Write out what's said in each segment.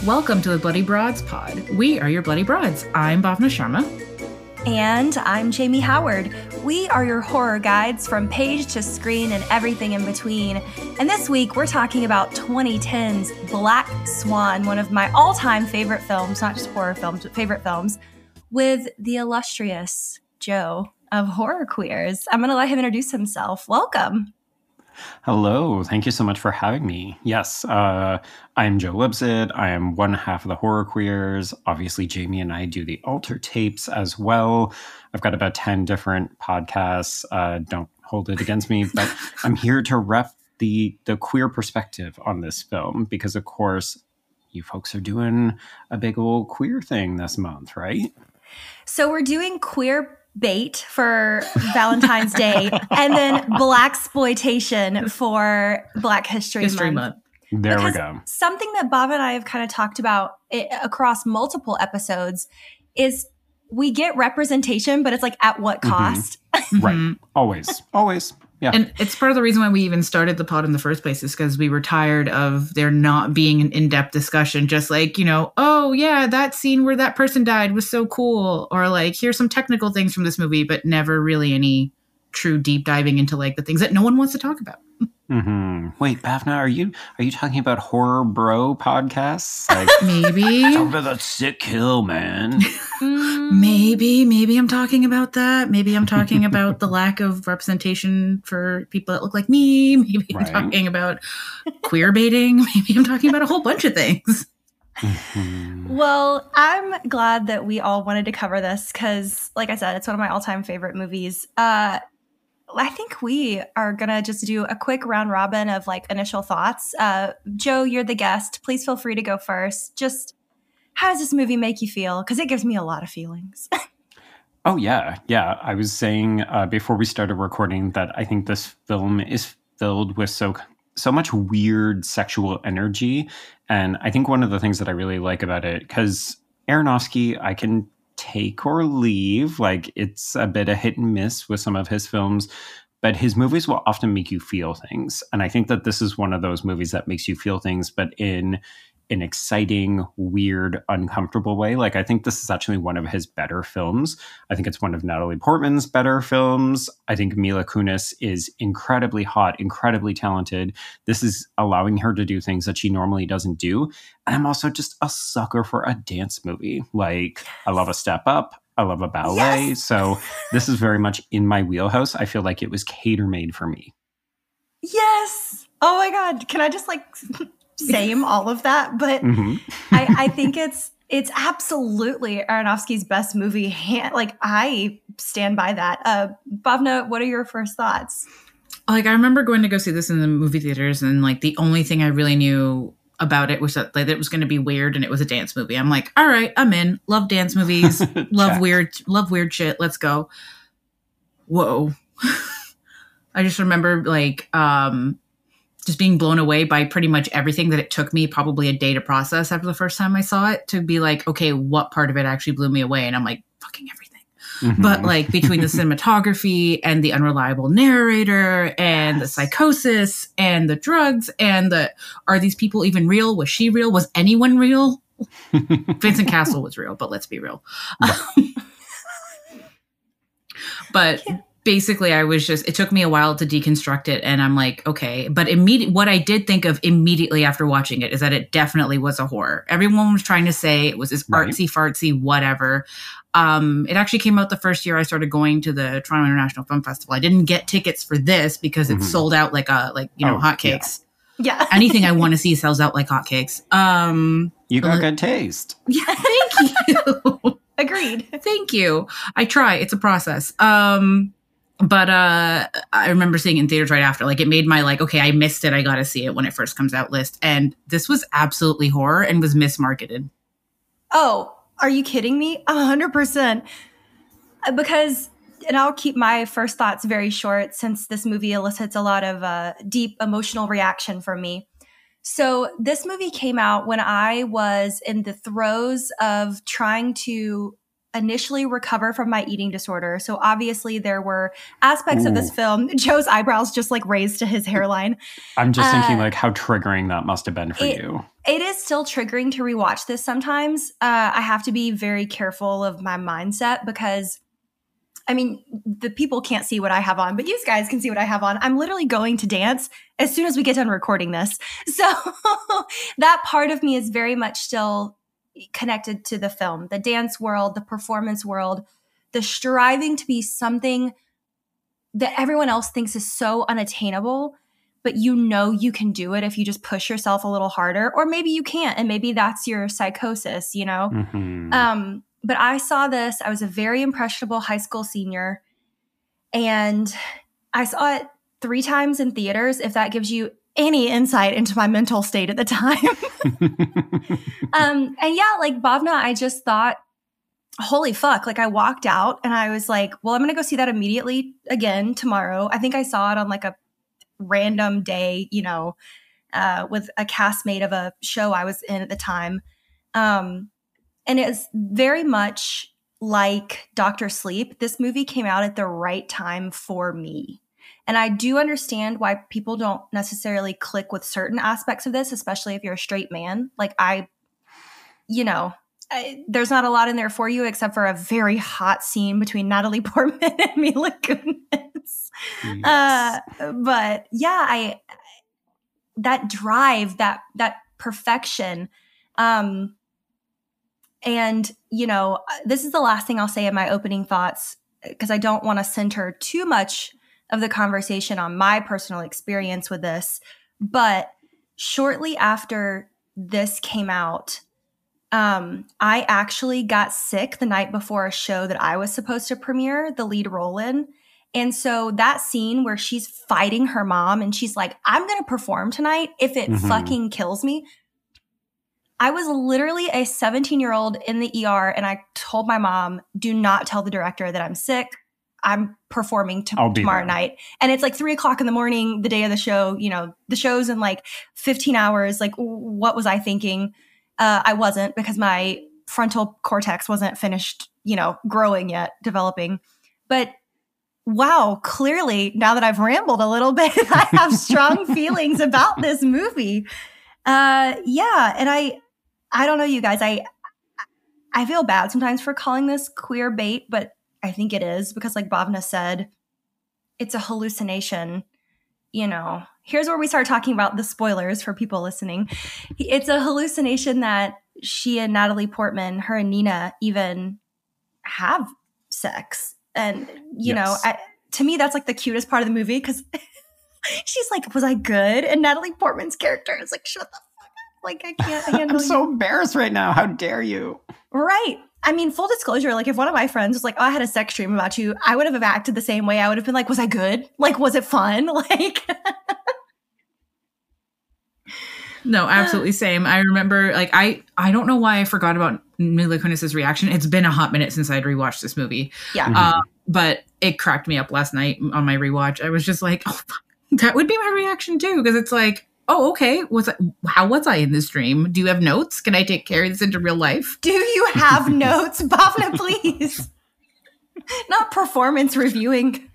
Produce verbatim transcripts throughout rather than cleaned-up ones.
Welcome to the Bloody Broads Pod. We are your Bloody Broads. I'm Bhavna Sharma. And I'm Jamie Howard. We are your horror guides from page to screen and everything in between. And this week, we're talking about twenty ten's Black Swan, one of my all-time favorite films, not just horror films, but favorite films, with the illustrious Joe of Horror Queers. I'm going to let him introduce himself. Welcome. Hello. Thank you so much for having me. Yes, uh, I'm Joe Libsyd. I am one half of the Horror Queers. Obviously, Jamie and I do the Alter Tapes as well. I've got about ten different podcasts. Uh, don't hold it against me, but I'm here to rep the, the queer perspective on this film because, of course, you folks are doing a big old queer thing this month, right? So we're doing queer bait for Valentine's Day and then blaxploitation for Black History, History Month. Month. There Because we go. Something that Bob and I have kind of talked about it, across multiple episodes is we get representation, but it's like at what cost? Mm-hmm. Right. Always. Always. Yeah. And it's part of the reason why we even started the pod in the first place is because we were tired of there not being an in-depth discussion. Just like, you know, oh, yeah, that scene where that person died was so cool. Or like, here's some technical things from this movie, but never really any true deep diving into like the things that no one wants to talk about. Mm-hmm. Wait, Bhavna, are you are you talking about horror bro podcasts? Like, Maybe. talk about that sick kill, man. Maybe, maybe I'm talking about that. Maybe I'm talking about the lack of representation for people that look like me. Maybe I'm Right. talking about queer baiting. Maybe I'm talking about a whole bunch of things. Mm-hmm. Well, I'm glad that we all wanted to cover this because, like I said, it's one of my all-time favorite movies. Uh, I think we are going to just do a quick round robin of like initial thoughts. Uh, Joe, you're the guest. Please feel free to go first. Just how does this movie make you feel? Because it gives me a lot of feelings. Oh, yeah. Yeah. I was saying uh, before we started recording that I think this film is filled with so so much weird sexual energy. And I think one of the things that I really like about it, because Aronofsky, I can take or leave. Like, it's a bit of hit and miss with some of his films, but his movies will often make you feel things. And I think that this is one of those movies that makes you feel things, but in an exciting, weird, uncomfortable way. Like, I think this is actually one of his better films. I think it's one of Natalie Portman's better films. I think Mila Kunis is incredibly hot, incredibly talented. This is allowing her to do things that she normally doesn't do. And I'm also just a sucker for a dance movie. Like, I love a step up. I love a ballet. Yes! So this is very much in my wheelhouse. I feel like it was cater-made for me. Yes. Oh my God. Can I just like same all of that? But Mm-hmm. I, I think it's it's absolutely Aronofsky's best movie. Han- like I stand by that. Uh, Bhavna, what are your first thoughts? Like, I remember going to go see this in the movie theaters, and like the only thing I really knew about it was that, like, that it was going to be weird and it was a dance movie. I'm like, all right, I'm in. Love dance movies. love Check. weird, love weird shit. Let's go. Whoa. I just remember like um, just being blown away by pretty much everything that it took me probably a day to process after the first time I saw it to be like, okay, what part of it actually blew me away? And I'm like, fucking everything. Mm-hmm. But like between the cinematography and the unreliable narrator and the psychosis and the drugs and the, are these people even real? Was she real? Was anyone real? Vincent Castle was real, but let's be real. But basically I was just, it took me a while to deconstruct it. And I'm like, okay, but immediate, what I did think of immediately after watching it is that it definitely was a horror. Everyone was trying to say it was this Right. artsy fartsy, whatever. Um, it actually came out the first year I started going to the Toronto International Film Festival. I didn't get tickets for this because it Mhm. sold out like a, like, you know, Oh, hotcakes. Yeah. Anything I want to see sells out like hotcakes. Um, You got Uh, good taste. yeah, thank you. Agreed. Thank you. I try. It's a process. Um, but uh, I remember seeing it in theaters right after. Like, it made my, like, okay, I missed it. I got to see it when it first comes out list. And this was absolutely horror and was mismarketed. Oh, are you kidding me? A hundred percent. Because, and I'll keep my first thoughts very short since this movie elicits a lot of uh, deep emotional reaction from me. So this movie came out when I was in the throes of trying to initially recover from my eating disorder. So obviously there were aspects Ooh. of this film. Joe's eyebrows just like raised to his hairline. I'm just Uh, thinking like how triggering that must have been for it- you. it is still triggering to rewatch this sometimes. Uh, I have to be very careful of my mindset because, I mean, the people can't see what I have on, but you guys can see what I have on. I'm literally going to dance as soon as we get done recording this. So that part of me is very much still connected to the film, the dance world, the performance world, the striving to be something that everyone else thinks is so unattainable, but you know you can do it if you just push yourself a little harder, or maybe you can't, and maybe that's your psychosis, you know? Mm-hmm. Um, but I saw this. I was a very impressionable high school senior, and I saw it three times in theaters, if that gives you any insight into my mental state at the time. um, and yeah, like Bhavna, I just thought, holy fuck. Like I walked out and I was like, well, I'm going to go see that immediately again tomorrow. I think I saw it on like a random day, you know, uh, with a castmate of a show I was in at the time. Um, and it's very much like Doctor Sleep. This movie came out at the right time for me. And I do understand why people don't necessarily click with certain aspects of this, especially if you're a straight man. Like I, you know, I, there's not a lot in there for you except for a very hot scene between Natalie Portman and Mila Kunis. Yes. Uh, but yeah, I that drive, that that perfection, um, and you know, this is the last thing I'll say in my opening thoughts because I don't want to center too much of the conversation on my personal experience with this. But shortly after this came out, Um, I actually got sick the night before a show that I was supposed to premiere the lead role in. And so that scene where she's fighting her mom and she's like, I'm going to perform tonight if it mm-hmm. fucking kills me. I was literally a seventeen year old in the E R and I told my mom, do not tell the director that I'm sick. I'm performing t- tomorrow there. night. And it's like three o'clock in the morning, the day of the show, you know, the show's in like fifteen hours. Like, what was I thinking? Uh, I wasn't, because my frontal cortex wasn't finished, you know, growing yet, developing. But wow, clearly, now that I've rambled a little bit, I have strong feelings about this movie. Uh, yeah, and I, I don't know, you guys. I, I feel bad sometimes for calling this queer bait, but I think it is because, like Bhavna said, it's a hallucination. You know, here's where we start talking about the spoilers for people listening. It's a hallucination that she and Natalie Portman, her and Nina, even have sex. And, you yes. know, I, to me, that's like the cutest part of the movie because she's like, was I good? And Natalie Portman's character is like, shut the fuck up. Like, I can't handle I'm so you. embarrassed right now. How dare you? Right. I mean, full disclosure, like if one of my friends was like, oh, I had a sex dream about you, I would have acted the same way. I would have been like, was I good? Like, was it fun? Like, no, absolutely same. I remember, like, I, I don't know why I forgot about Mila Kunis's reaction. It's been a hot minute since I'd rewatched this movie. Yeah. Mm-hmm. Uh, but it cracked me up last night on my rewatch. I was just like, oh, that would be my reaction too. Because it's like, oh, okay. Was I, how was I in this dream? Do you have notes? Can I take carry this into real life? Do you have notes, Bhavna, please? Not performance reviewing.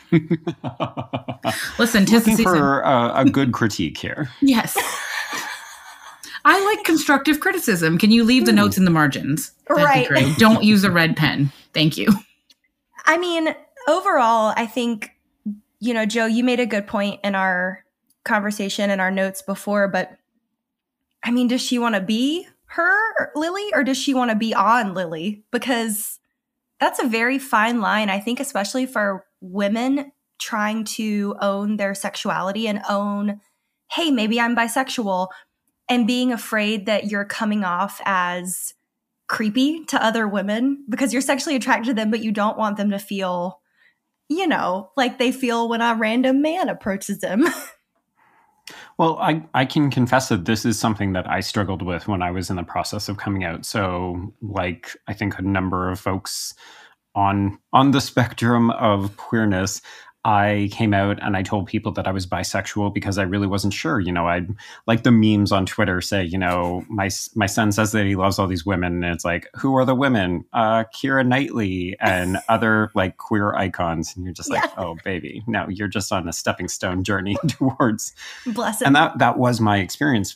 Listen, tis looking for uh, a good critique here. Yes. I like constructive criticism. Can you leave the mm. notes in the margins? That'd right. be great. Don't use a red pen. Thank you. I mean, overall, I think, you know, Joe, you made a good point in our conversation and our notes before, but I mean, does she want to be her Lily or does she want to be on Lily? Because that's a very fine line, I think, especially for women trying to own their sexuality and own, hey, maybe I'm bisexual, and being afraid that you're coming off as creepy to other women because you're sexually attracted to them, but you don't want them to feel, you know, like they feel when a random man approaches them. Well, I, I can confess that this is something that I struggled with when I was in the process of coming out. So, like, I think a number of folks on on the spectrum of queerness, I came out and I told people that I was bisexual because I really wasn't sure. You know, I'd like the memes on Twitter say, you know, my my son says that he loves all these women. And it's like, who are the women? Uh, Keira Knightley and other like queer icons. And you're just like, yeah. oh, baby, no, you're just on a stepping stone journey towards. Bless him. And that, that was my experience. But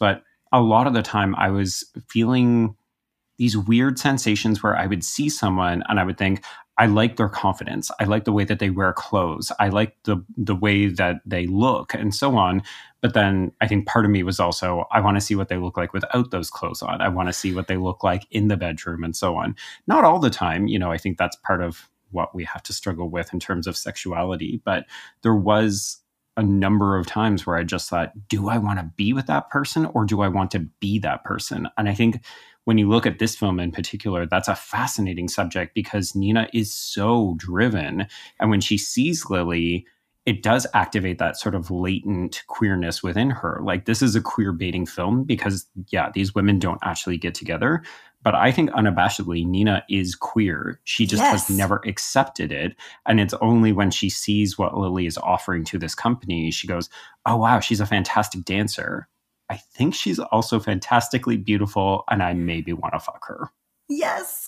a lot of the time I was feeling these weird sensations where I would see someone and I would think, I like their confidence. I like the way that they wear clothes. I like the the way that they look and so on. But then I think part of me was also, I want to see what they look like without those clothes on. I want to see what they look like in the bedroom and so on. Not all the time. You know, I think that's part of what we have to struggle with in terms of sexuality. But there was a number of times where I just thought, do I want to be with that person or do I want to be that person? And I think when you look at this film in particular, that's a fascinating subject because Nina is so driven. And when she sees Lily, it does activate that sort of latent queerness within her. Like, this is a queer baiting film because, yeah, these women don't actually get together. But I think unabashedly, Nina is queer. She just Yes. has never accepted it. And it's only when she sees what Lily is offering to this company, she goes, oh, wow, she's a fantastic dancer. I think she's also fantastically beautiful, and I maybe want to fuck her. Yes.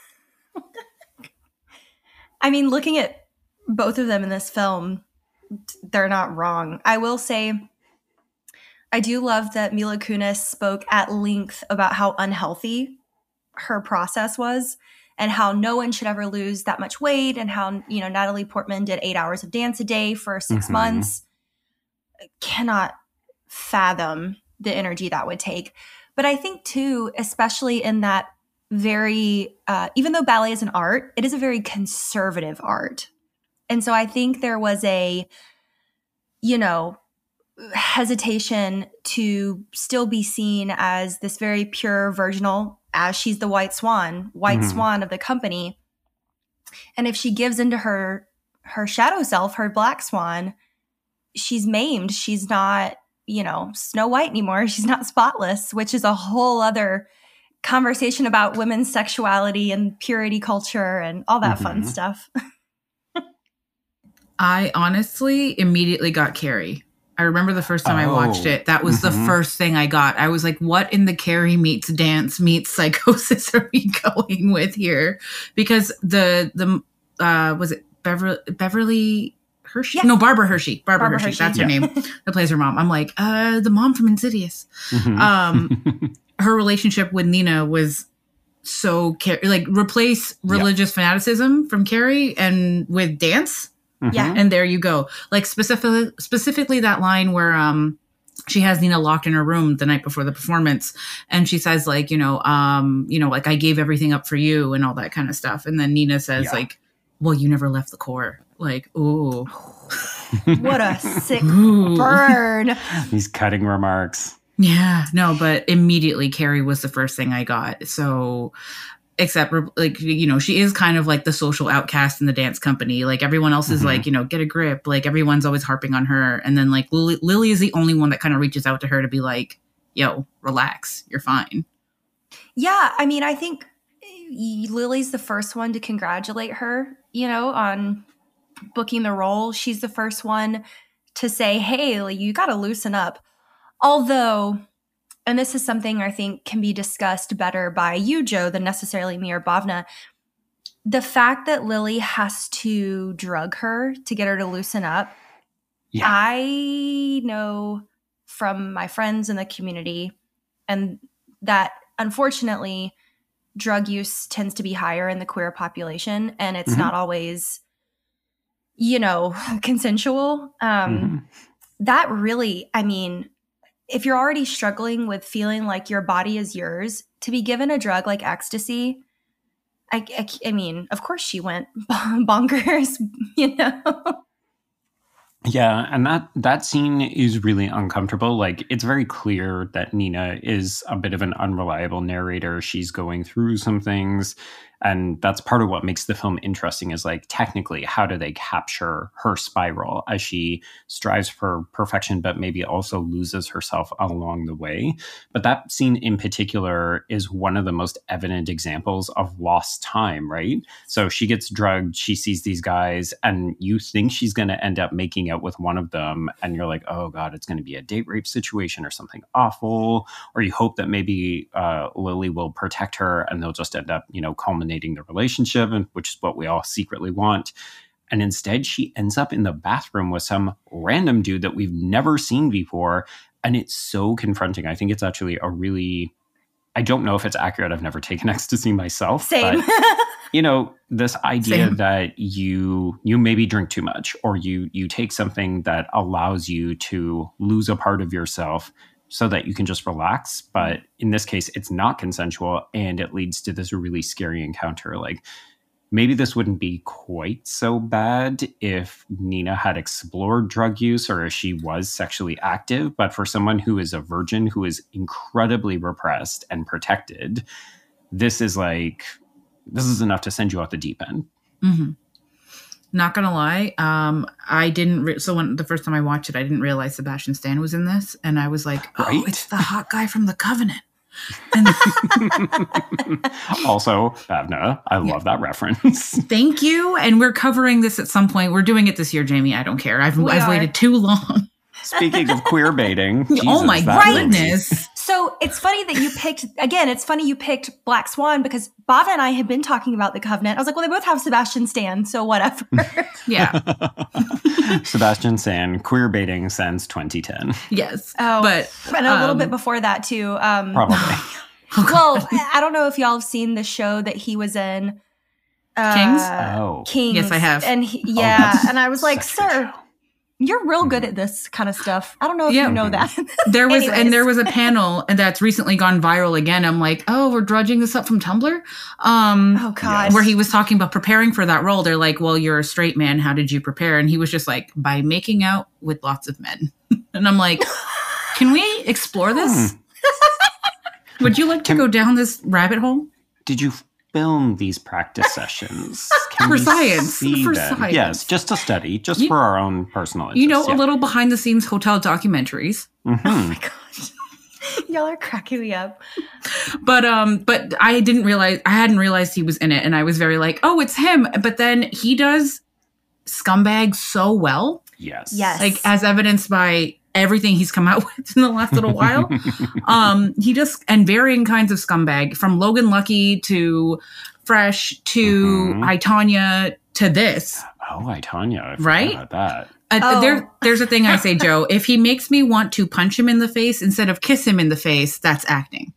I mean, looking at both of them in this film, they're not wrong. I will say, I do love that Mila Kunis spoke at length about how unhealthy her process was and how no one should ever lose that much weight and how, you know, Natalie Portman did eight hours of dance a day for six Mhm. months. I cannot fathom the energy that would take. But I think too, especially in that very, uh, even though ballet is an art, it is a very conservative art. And so I think there was a, you know, hesitation to still be seen as this very pure virginal, as she's the white swan, white Mhm. swan of the company. And if she gives into her, her shadow self, her black swan, she's maimed. She's not, you know, Snow White anymore. She's not spotless, which is a whole other conversation about women's sexuality and purity culture and all that fun Mhm. stuff. I honestly immediately got Carrie. I remember the first time I watched Oh. it, that was the Mhm. first thing I got. I was like, what in the Carrie meets dance meets psychosis are we going with here? Because the, the uh, was it Beverly, Beverly Hershey? Yes. No, Barbara Hershey. Barbara, Barbara Hershey. Hershey. That's her Yeah. name. That plays her mom. I'm like, uh, the mom from Insidious. Mhm. Um, her relationship with Nina was so, Car- like, replace Yeah. religious fanaticism from Carrie and with dance. Yeah. Mhm. And there you go. Like specifically, specifically that line where um she has Nina locked in her room the night before the performance, and she says like, you know, um, you know, like I gave everything up for you and all that kind of stuff. And then Nina says Yeah. like, well, you never left the core. Like, ooh, What a sick ooh. burn. These cutting remarks. Yeah, no, but immediately Carrie was the first thing I got. So, except like, you know, she is kind of like the social outcast in the dance company. Like everyone else is Mhm. like, you know, get a grip. Like everyone's always harping on her. And then like Lily, Lily is the only one that kind of reaches out to her to be like, yo, relax. You're fine. Yeah, I mean, I think y- Lily's the first one to congratulate her, you know, on booking the role. She's the first one to say, hey, like, you got to loosen up. Although, and this is something I think can be discussed better by you, Joe, than necessarily me or Bhavna, the fact that Lily has to drug her to get her to loosen up, Yeah. I know from my friends in the community, and that unfortunately drug use tends to be higher in the queer population, and it's Mhm. not always, you know, consensual. Um, Mhm. That really, I mean, if you're already struggling with feeling like your body is yours, to be given a drug like ecstasy, I, I, I mean, of course she went bonkers, you know? Yeah, and that that scene is really uncomfortable. Like, it's very clear that Nina is a bit of an unreliable narrator. She's going through some things, and that's part of what makes the film interesting is like, technically, how do they capture her spiral as she strives for perfection, but maybe also loses herself along the way. But that scene in particular is one of the most evident examples of lost time, right? So she gets drugged, she sees these guys, and you think she's going to end up making out with one of them, and you're like, oh God, it's going to be a date rape situation or something awful. Or you hope that maybe uh, Lily will protect her and they'll just end up, you know, culminating the relationship, and which is what we all secretly want. And instead, she ends up in the bathroom with some random dude that we've never seen before. and it's so confronting. I think it's actually a really, I don't know if it's accurate. I've never taken ecstasy myself. Same. But, you know, this idea Same. that you you maybe drink too much, or you you take something that allows you to lose a part of yourself so that you can just relax. But in this case, it's not consensual, and it leads to this really scary encounter. Like, maybe this wouldn't be quite so bad if Nina had explored drug use or if she was sexually active. But for someone who is a virgin, who is incredibly repressed and protected, this is like, this is enough to send you out the deep end. Mm-hmm. Not gonna lie, um, I didn't. Re- so when the first time I watched it, I didn't realize Sebastian Stan was in this, and I was like, "Oh, Right? it's the hot guy from The Covenant." And Also, Bhavna, I Yeah. love that reference. thank you. And we're covering this at some point. We're doing it this year, Jamie. I don't care. I've We I've are. waited too long. Speaking of queer baiting, oh Jesus, my that movie. goodness! So it's funny that you picked, again, it's funny you picked Black Swan because Bava and I had been talking about The Covenant. I was like, well, they both have Sebastian Stan, so whatever. Yeah. Sebastian Stan, queer baiting since twenty ten. Yes. Oh, But and a little um, bit before that, too. Um, Probably. well, I don't know if y'all have seen the show that he was in. Uh, Kings? Oh. Kings. Yes, I have. And he, Oh, yeah, that's and I was like, such a good sir, show. you're real good at this kind of stuff. I don't know if Yeah. you know that. there was Anyways. and there was a panel and that's recently gone viral again. I'm like, oh, we're drudging this up from Tumblr. Um Oh, God. where he was talking about preparing for that role. They're like, well, you're a straight man. How did you prepare? And he was just like, by making out with lots of men. And I'm like, can we explore this? Would you like to Can- go down this rabbit hole? Did you film these practice sessions? Can For we science, see for them? science. Yes, just to study, just You- for our own personal interest. You know, yeah. a little behind the scenes hotel documentaries. Mhm. Oh my gosh. Y'all are cracking me up. But um, but I didn't realize I hadn't realized he was in it, and I was very like, oh, it's him. But then he does scumbag so well, Yes. Yes. like as evidenced by everything he's come out with in the last little while. Um, he just and varying kinds of scumbag, from Logan Lucky to Fresh to Mhm. I, Tonya to this. Oh, I Tanya. I forgot Right? about that. Uh, Oh. there, there's a thing I say, Joe. If he makes me want to punch him in the face instead of kiss him in the face, that's acting.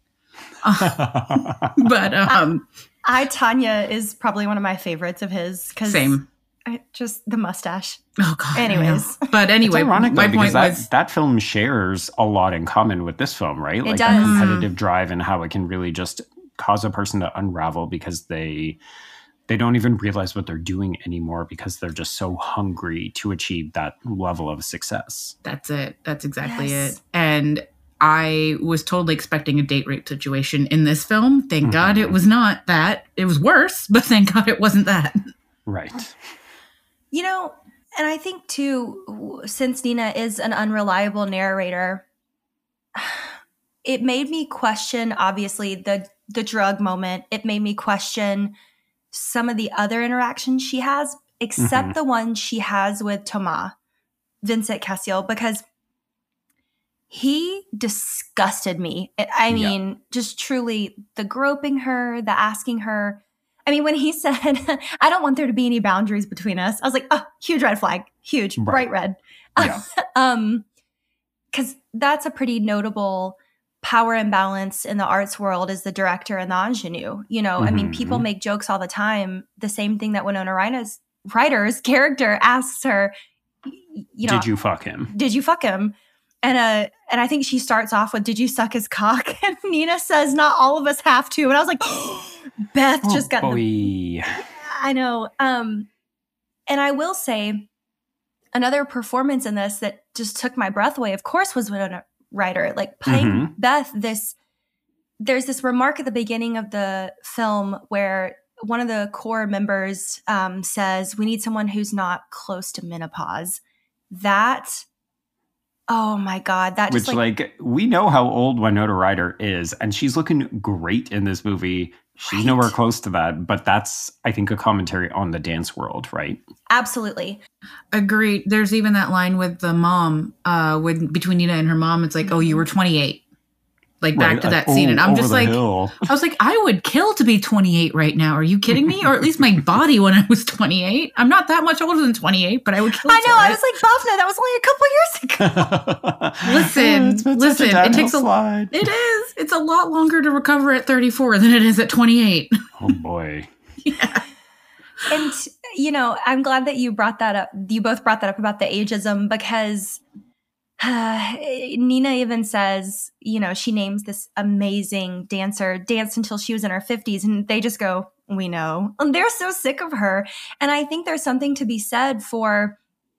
But um, I, Tanya, is probably one of my favorites of his. Cause same. I, just the mustache. Oh God. I know. Anyways. But anyway, It's ironic my though, point because that, was, that film shares a lot in common with this film, right? It Like does. that competitive drive and how it can really just cause a person to unravel because they they don't even realize what they're doing anymore because they're just so hungry to achieve that level of success. that's it. That's exactly Yes. it. And I was totally expecting a date rape situation in this film. Thank Mhm. God it was not that. It was worse, but thank God it wasn't that. Right. You know, and I think too, w- since Nina is an unreliable narrator, it made me question, obviously, the the drug moment. It made me question some of the other interactions she has, except Mhm. the one she has with Thomas, Vincent Cassel, because he disgusted me. I- I Yeah. mean, just truly the groping her, the asking her. I mean, when he said, I don't want there to be any boundaries between us, I was like, oh, huge red flag, huge, Right. bright red. Yeah. um, because that's a pretty notable power imbalance in the arts world is the director and the ingenue. You know, I mean, people Mhm. make jokes all the time. The same thing that Winona Ryder's Ryder's character asks her, y- you know, Did you fuck him? did you fuck him? And uh, and I think she starts off with, "Did you suck his cock?" And Nina says, "Not all of us have to." And I was like, Beth just got oh, the boy. I know. Um, and I will say, another performance in this that just took my breath away, of course, was Winona Ryder. Like playing Mhm. Beth, this, there's this remark at the beginning of the film where one of the core members um, says, "We need someone who's not close to menopause." That, oh my God, that Which, just like, like, we know how old Winona Ryder is, and she's looking great in this movie. She's Right. nowhere close to that, but that's, I think, a commentary on the dance world, right? absolutely. Agreed. There's even that line with the mom, uh, with between Nina and her mom. It's like, oh, you were twenty-eight. like back right, to like, that scene. oh, And I'm just like, hill. I was like, I would kill to be twenty-eight right now. Are you kidding me? Or at least my body when I was twenty-eight. I'm not that much older than twenty-eight, but I would kill I know. for I it. was like, Bhavna, that was only a couple years ago. Listen, It's been listen, such a it downhill takes a slide. It is. It's a lot longer to recover at thirty-four than it is at twenty-eight. Oh boy. Yeah. And, you know, I'm glad that you brought that up. You both brought that up about the ageism because uh, Nina even says, you know, she names this amazing dancer, danced until she was in her fifties. And they just go, we know. And they're so sick of her. And I think there's something to be said for,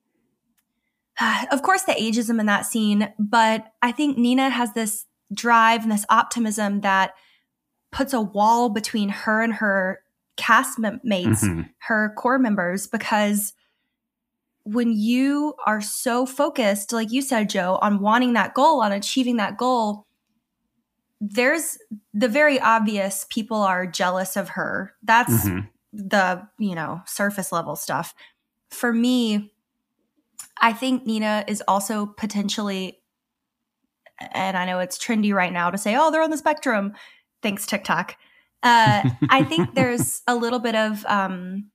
uh, of course, the ageism in that scene. But I think Nina has this drive and this optimism that puts a wall between her and her cast mates, Mm-hmm. her core members, because when you are so focused, like you said, Joe, on wanting that goal, on achieving that goal, there's the very obvious people are jealous of her. That's Mm-hmm. the, you know, surface level stuff. For me, I think Nina is also potentially, and I know it's trendy right now to say, oh, they're on the spectrum. Thanks, TikTok. Uh, I think there's a little bit of, um,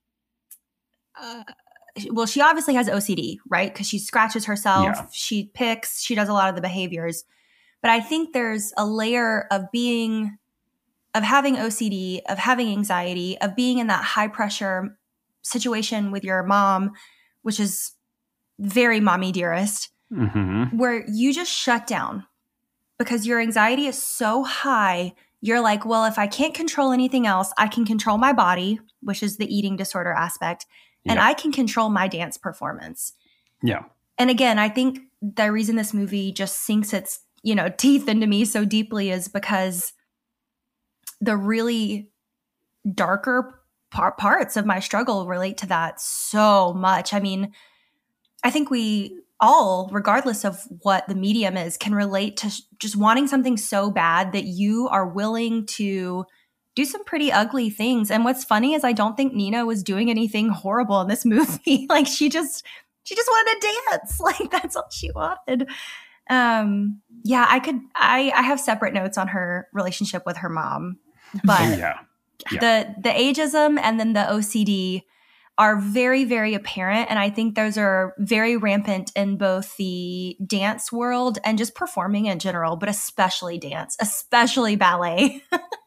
uh, well, she obviously has O C D, right? Because she scratches herself, Yeah. she picks, she does a lot of the behaviors. But I think there's a layer of being, of having O C D, of having anxiety, of being in that high pressure situation with your mom, which is very mommy dearest, Mm-hmm. where you just shut down because your anxiety is so high. You're like, well, if I can't control anything else, I can control my body, which is the eating disorder aspect, and Yeah. I can control my dance performance. Yeah. And again, I think the reason this movie just sinks its, you know, teeth into me so deeply is because the really darker par- parts of my struggle relate to that so much. I mean, I think we all, regardless of what the medium is, can relate to sh- just wanting something so bad that you are willing to do some pretty ugly things. And what's funny is I don't think Nina was doing anything horrible in this movie. Like she just, she just wanted to dance. Like that's all she wanted. Um, yeah, I could, I, I have separate notes on her relationship with her mom, but Oh, yeah. Yeah. the, the ageism and then the O C D are very, very apparent. And I think those are very rampant in both the dance world and just performing in general, but especially dance, especially ballet.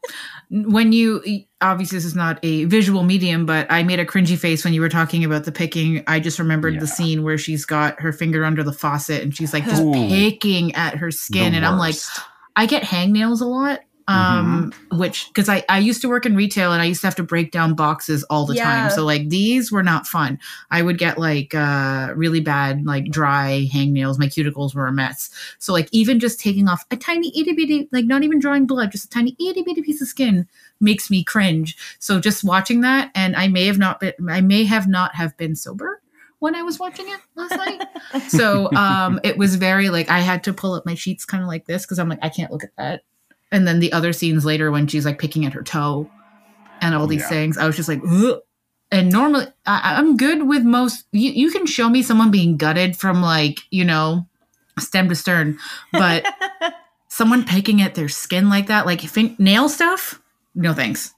When you, obviously this is not a visual medium, but I made a cringy face when you were talking about the picking. I just remembered Yeah. the scene where she's got her finger under the faucet and she's like just Ooh. picking at her skin. The And I'm like, worst. I get hangnails a lot. Um, which, cause I, I used to work in retail and I used to have to break down boxes all the Yeah. time. So like these were not fun. I would get like, uh, really bad, like dry hangnails. My cuticles were a mess. So like even just taking off a tiny itty bitty, like not even drawing blood, just a tiny itty bitty piece of skin makes me cringe. So just watching that, and I may have not been, I may have not have been sober when I was watching it last night. So, um, it was very like, I had to pull up my sheets kind of like this. Cause I'm like, I can't look at that. And then the other scenes later when she's like picking at her toe and all Oh, these yeah. things, I was just like, ugh. And normally I, I'm good with most, you, you can show me someone being gutted from like, you know, stem to stern, but someone picking at their skin like that, like fin- nail stuff, no thanks.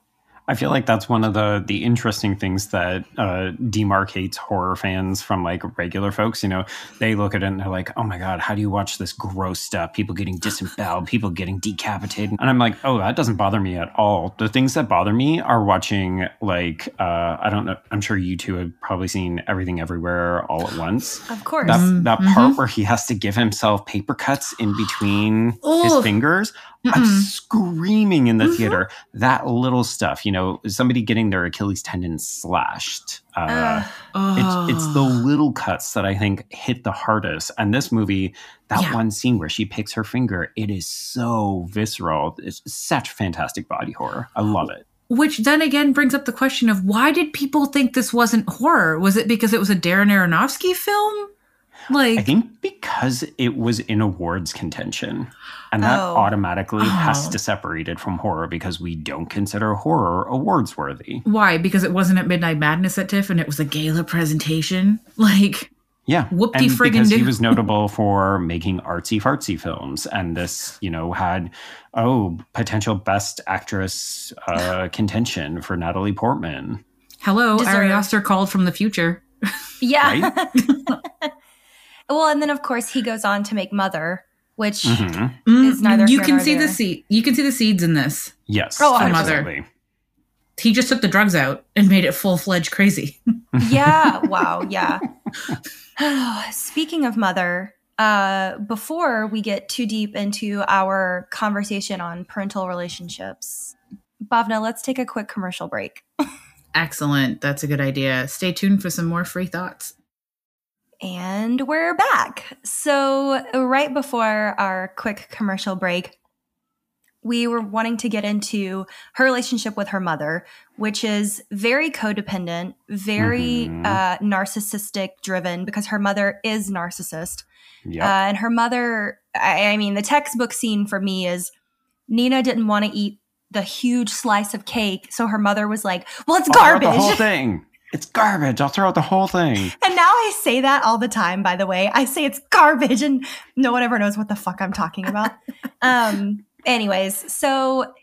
I feel like that's one of the the interesting things that uh, demarcates horror fans from like regular folks. You know, they look at it and they're like, "Oh my god, how do you watch this gross stuff? People getting disemboweled, people getting decapitated." And I'm like, "Oh, that doesn't bother me at all." The things that bother me are watching like uh, I don't know. I'm sure you two have probably seen Everything Everywhere All at Once. Of course. That, Mm, that mhm. part where he has to give himself paper cuts in between Ugh. his fingers. I'm Mm-mm. screaming in the Mhm. theater. That little stuff, you know, somebody getting their Achilles tendon slashed. Uh, Ugh. it's, it's the little cuts that I think hit the hardest. And this movie, that Yeah. one scene where she picks her finger, it is so visceral. It's such fantastic body horror. I love it. Which then again brings up the question of why did people think this wasn't horror? Was it because it was a Darren Aronofsky film? Like, I think because it was in awards contention, and that Oh. automatically has Oh. to separate it from horror because we don't consider horror awards worthy. why? Because it wasn't at Midnight Madness at TIFF and it was a gala presentation? Like, Yeah. Whoop-de and friggin' because do. he was notable for making artsy fartsy films. And this, you know, had, oh, potential best actress uh, contention for Natalie Portman. Hello, Deserved. Ari Aster called from the future. Yeah. Well, and then of course he goes on to make Mother, which Mm-hmm. is neither you here can nor see there. the seed. You can see the seeds in this. Yes. Oh, For absolutely. Mother. He just took the drugs out and made it full fledged crazy. Yeah. Wow. Yeah. Speaking of Mother, uh, before we get too deep into our conversation on parental relationships, Bhavna, let's take a quick commercial break. Excellent. That's a good idea. Stay tuned for some more free thoughts. And we're back. So, right before our quick commercial break, we were wanting to get into her relationship with her mother, which is very codependent, very Mhm. uh, narcissistic driven, because her mother is narcissist. Yep. Uh, and her mother, I, I mean, the textbook scene for me is Nina didn't want to eat the huge slice of cake. So her mother was like, well, it's I'll throw out garbage. the whole thing. It's garbage. I'll throw out the whole thing. And now I say that all the time, by the way. I say it's garbage and no one ever knows what the fuck I'm talking about. um, anyways, so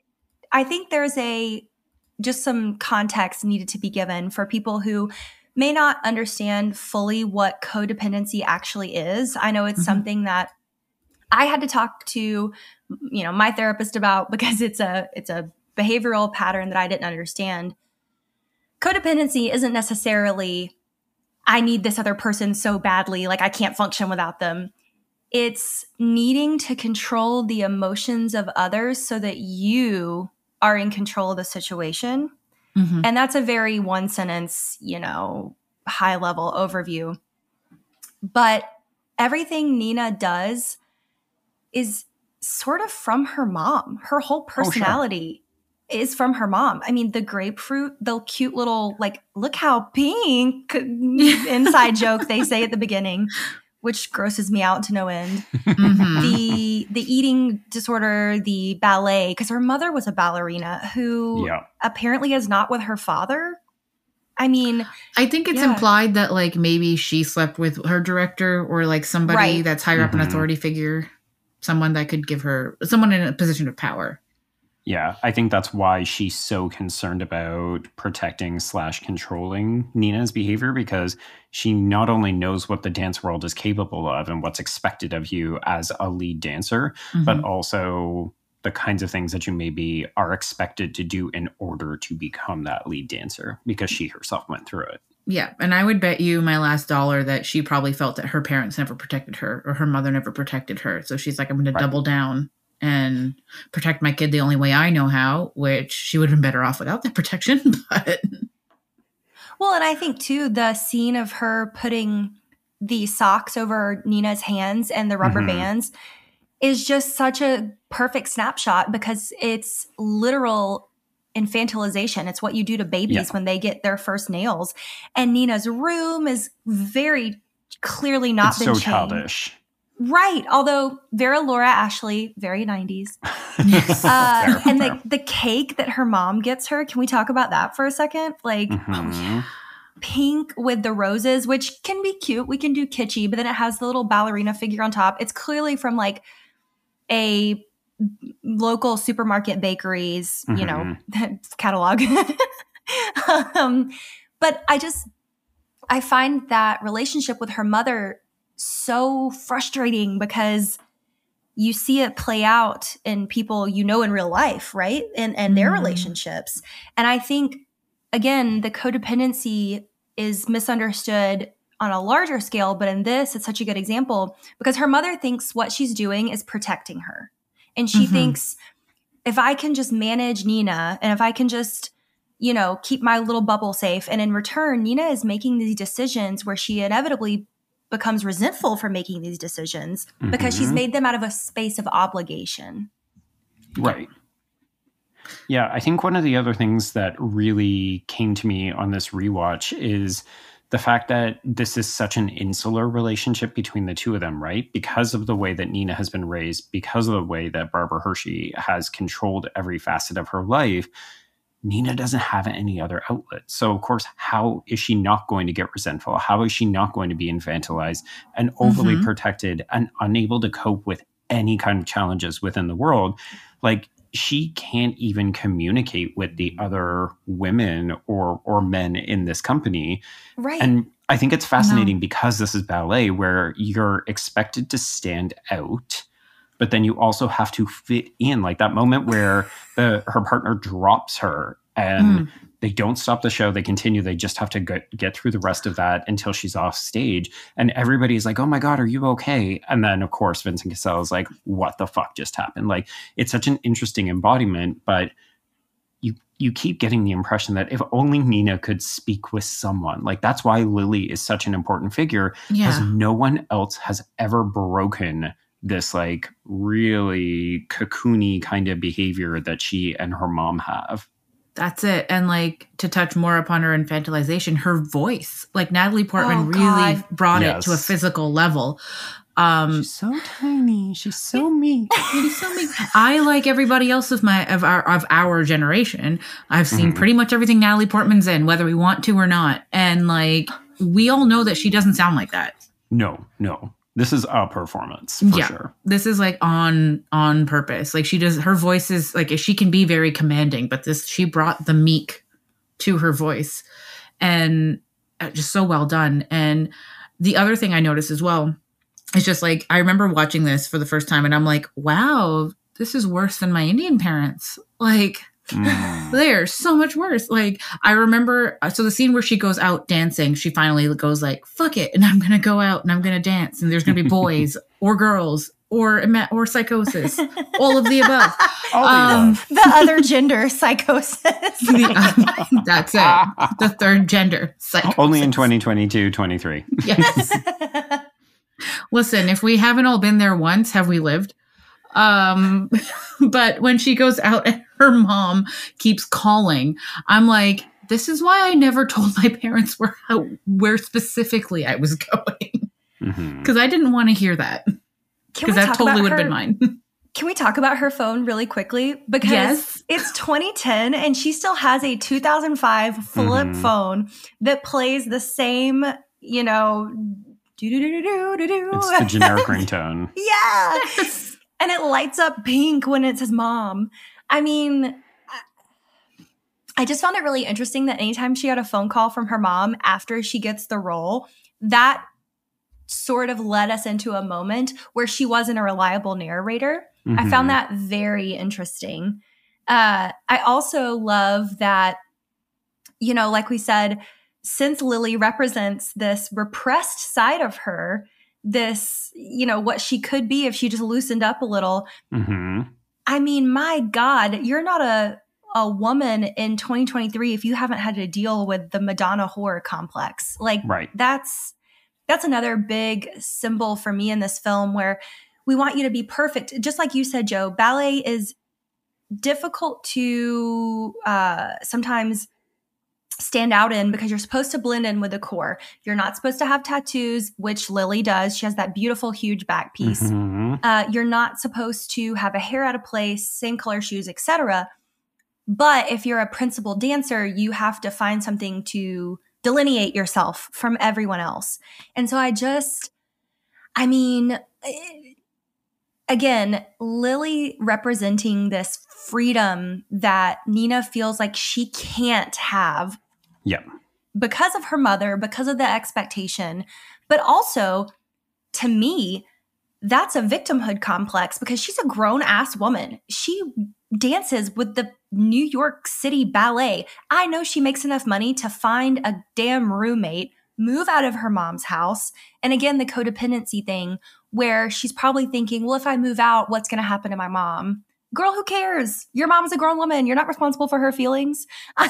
I think there's a just some context needed to be given for people who may not understand fully what codependency actually is. I know it's Mhm. something that I had to talk to, you know, my therapist about because it's a it's a behavioral pattern that I didn't understand. Codependency isn't necessarily, I need this other person so badly, like I can't function without them. It's needing to control the emotions of others so that you are in control of the situation. Mhm. And that's a very one sentence, you know, high level overview. But everything Nina does is sort of from her mom. Her whole sure. personality is from her mom. I mean, the grapefruit, the cute little, like, look how pink inside joke they say at the beginning, which grosses me out to no end. Mhm. The the eating disorder, the ballet, because her mother was a ballerina who Yeah. apparently is not with her father. I mean, I think it's Yeah. implied that like maybe she slept with her director or like somebody Right. that's higher up an Mhm. authority figure, someone that could give her someone in a position of power. Yeah, I think that's why she's so concerned about protecting slash controlling Nina's behavior, because she not only knows what the dance world is capable of and what's expected of you as a lead dancer, but Mhm. also the kinds of things that you maybe are expected to do in order to become that lead dancer, because she herself went through it. Yeah, and I would bet you my last dollar that she probably felt that her parents never protected her or her mother never protected her. So she's like, I'm going to Right. double down and protect my kid the only way I know how, which she would have been better off without that protection. But well, and I think too, the scene of her putting the socks over Nina's hands and the rubber Mhm. bands is just such a perfect snapshot because it's literal infantilization. It's what you do to babies Yeah. when they get their first nails. And Nina's room is very clearly not It's been so changed. childish. Right. Although Vera Laura Ashley, very nineties. Yes. Uh, Fair, and fair. the, the cake that her mom gets her, can we talk about that for a second? Like, Mhm. pink with the roses, which can be cute. We can do kitschy, but then it has the little ballerina figure on top. It's clearly from like a local supermarket bakery's, you know, catalog. um, but I just, I find that relationship with her mother so frustrating because you see it play out in people you know in real life, right? And and their Mhm. relationships. And I think, again, the codependency is misunderstood on a larger scale, but in this, it's such a good example because her mother thinks what she's doing is protecting her. And she Mhm. thinks, if I can just manage Nina and if I can just, you know, keep my little bubble safe, and in return, Nina is making these decisions where she inevitably becomes resentful for making these decisions because she's Mhm. made them out of a space of obligation. Right. Yeah, I think one of the other things that really came to me on this rewatch is the fact that this is such an insular relationship between the two of them, right? Because of the way that Nina has been raised, because of the way that Barbara Hershey has controlled every facet of her life, Nina doesn't have any other outlet. So, of course, how is she not going to get resentful? How is she not going to be infantilized and overly mm-hmm. protected and unable to cope with any kind of challenges within the world? Like, she can't even communicate with the other women or or men in this company. Right. And I think it's fascinating because this is ballet where you're expected to stand out, but then you also have to fit in. Like that moment where the her partner drops her and mm. they don't stop the show. They continue. They just have to get, get through the rest of that until she's off stage. And everybody's like, oh my God, are you okay? And then, of course, Vincent Cassel is like, what the fuck just happened? Like, it's such an interesting embodiment, but you you keep getting the impression that if only Nina could speak with someone. Like, that's why Lily is such an important figure, because yeah. no one else has ever broken this, like, really cocoony kind of behavior that she and her mom have. That's it. And, like, to touch more upon her infantilization, her voice. Like, Natalie Portman oh, really God. brought yes. it to a physical level. Um, She's so tiny. She's so meek. She's so meek. I, like everybody else of my of our of our generation, I've seen mm-hmm. pretty much everything Natalie Portman's in, whether we want to or not. And, like, we all know that she doesn't sound like that. No, no. This is a performance for yeah, sure. This is like on on purpose. Like she does, her voice is like, she can be very commanding, but this, she brought the meek to her voice, and just so well done. And the other thing I noticed as well is just like, I remember watching this for the first time and I'm like, wow, this is worse than my Indian parents. Like, mm. they're so much worse. Like, I remember, so the scene where she goes out dancing, she finally goes like, fuck it, and I'm going to go out and I'm going to dance, and there's going to be boys or girls or or psychosis, all of the above. All um, the, the other gender psychosis. the, uh, that's it. The third gender psychosis. Only in twenty twenty-two, twenty-three. Yes. Listen, if we haven't all been there once, have we lived? Um, but when she goes out and her mom keeps calling, I'm like, this is why I never told my parents where how, where specifically I was going. Because mm-hmm. I didn't want to hear that. Because that totally would have been mine. Can we talk about her phone really quickly? Because yes. It's twenty ten and she still has a two thousand five flip mm-hmm. phone that plays the same, you know, do-do-do-do-do-do. It's the generic ringtone. Yeah. Yes. And it lights up pink when it says mom. I mean, I just found it really interesting that anytime she got a phone call from her mom after she gets the role, that sort of led us into a moment where she wasn't a reliable narrator. Mm-hmm. I found that very interesting. Uh, I also love that, you know, like we said, since Lily represents this repressed side of her, this, you know, what she could be if she just loosened up a little. Mm-hmm. I mean, my God, you're not a a woman in twenty twenty-three if you haven't had to deal with the Madonna horror complex. Like, right. that's that's another big symbol for me in this film, where we want you to be perfect. Just like you said, Joe, ballet is difficult to uh, sometimes stand out in because you're supposed to blend in with the core. You're not supposed to have tattoos, which Lily does. She has that beautiful, huge back piece. Mm-hmm. Uh, you're not supposed to have a hair out of place, same color shoes, et cetera. But if you're a principal dancer, you have to find something to delineate yourself from everyone else. And so I just, I mean, again, Lily representing this freedom that Nina feels like she can't have. Yeah. Because of her mother, because of the expectation, but also, to me, that's a victimhood complex because she's a grown-ass woman. She dances with the New York City Ballet. I know she makes enough money to find a damn roommate, move out of her mom's house, and again, the codependency thing where she's probably thinking, well, if I move out, what's going to happen to my mom? Girl, who cares? Your mom's a grown woman. You're not responsible for her feelings.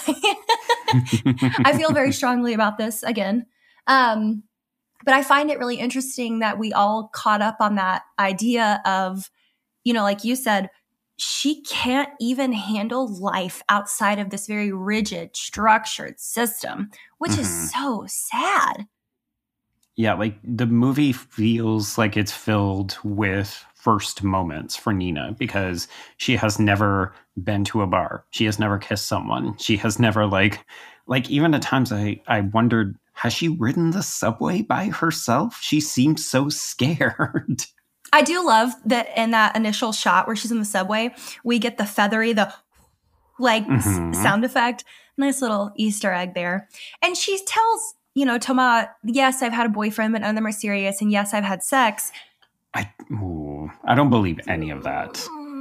I feel very strongly about this again. Um, but I find it really interesting that we all caught up on that idea of, you know, like you said, she can't even handle life outside of this very rigid, structured system, which mm-hmm. is so sad. Yeah, like the movie feels like it's filled with first moments for Nina, because she has never been to a bar. She has never kissed someone. She has never like, like even at times I, I wondered, has she ridden the subway by herself? She seems so scared. I do love that in that initial shot where she's in the subway, we get the feathery, the like mm-hmm. s- sound effect. Nice little Easter egg there. And she tells, you know, Thomas, yes, I've had a boyfriend, but none of them are serious. And yes, I've had sex. I, ooh, I don't believe any of that.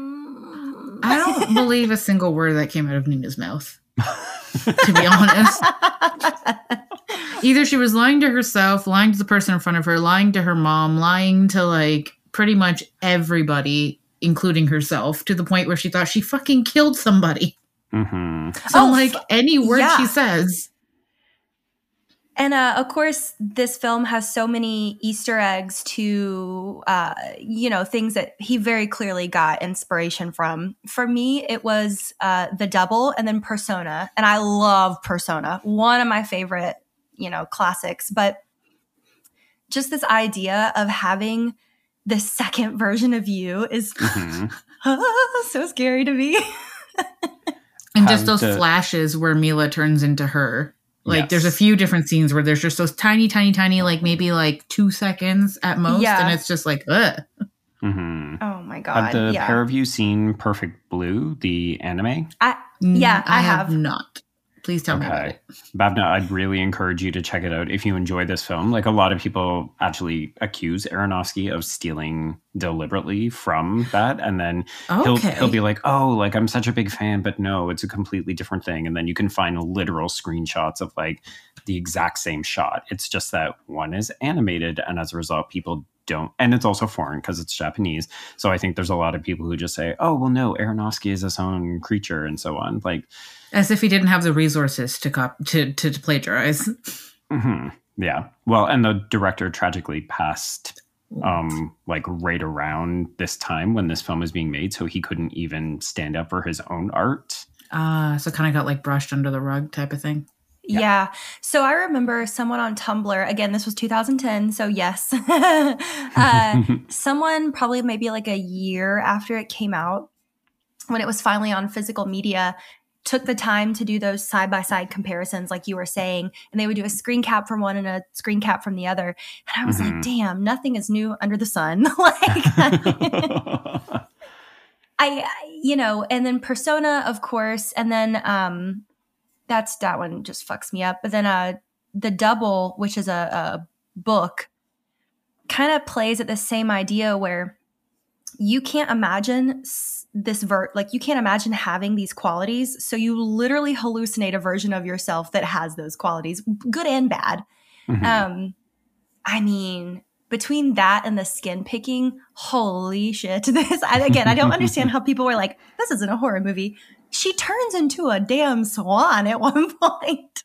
I don't believe a single word that came out of Nina's mouth, to be honest. Either she was lying to herself, lying to the person in front of her, lying to her mom, lying to like pretty much everybody, including herself, to the point where she thought she fucking killed somebody. Mm-hmm. So oh, like any word yeah. she says. And uh, of course, this film has so many Easter eggs to, uh, you know, things that he very clearly got inspiration from. For me, it was uh, The Double and then Persona. And I love Persona, one of my favorite, you know, classics. But just this idea of having the second version of you is mm-hmm. so scary to me. And just those to- flashes where Mila turns into her. Like, yes. There's a few different scenes where there's just those tiny, tiny, tiny, like maybe like two seconds at most. Yeah. And it's just like, ugh. Mm-hmm. Oh, my God. Have the yeah. pair of you seen Perfect Blue, the anime? I Yeah, I, I have. have not. Please tell okay. me about it. Bhavna, I'd really encourage you to check it out if you enjoy this film. Like, a lot of people actually accuse Aronofsky of stealing deliberately from that. And then okay. he'll he'll be like, oh, like, I'm such a big fan, but no, it's a completely different thing. And then you can find literal screenshots of, like, the exact same shot. It's just that one is animated. And as a result, people don't. And it's also foreign because it's Japanese. So I think there's a lot of people who just say, oh, well, no, Aronofsky is his own creature and so on. Like, as if he didn't have the resources to cop- to, to to plagiarize. Mm-hmm. Yeah. Well, and the director tragically passed um, like right around this time when this film was being made. So he couldn't even stand up for his own art. Ah, uh, so kind of got like brushed under the rug type of thing. Yeah. yeah. So I remember someone on Tumblr, again, this was two thousand ten. So yes, uh, someone probably maybe like a year after it came out, when it was finally on physical media, took the time to do those side-by-side comparisons like you were saying, and they would do a screen cap from one and a screen cap from the other. And I was mm-hmm. like, damn, nothing is new under the sun. Like, I, you know, and then Persona, of course, and then um, that's, that one just fucks me up. But then uh, The Double, which is a, a book, kind of plays at the same idea where you can't imagine this vert, like you can't imagine having these qualities. So you literally hallucinate a version of yourself that has those qualities, good and bad. Mm-hmm. Um, I mean, between that and the skin picking, holy shit. This, I, again, I don't understand how people were like, this isn't a horror movie. She turns into a damn swan at one point.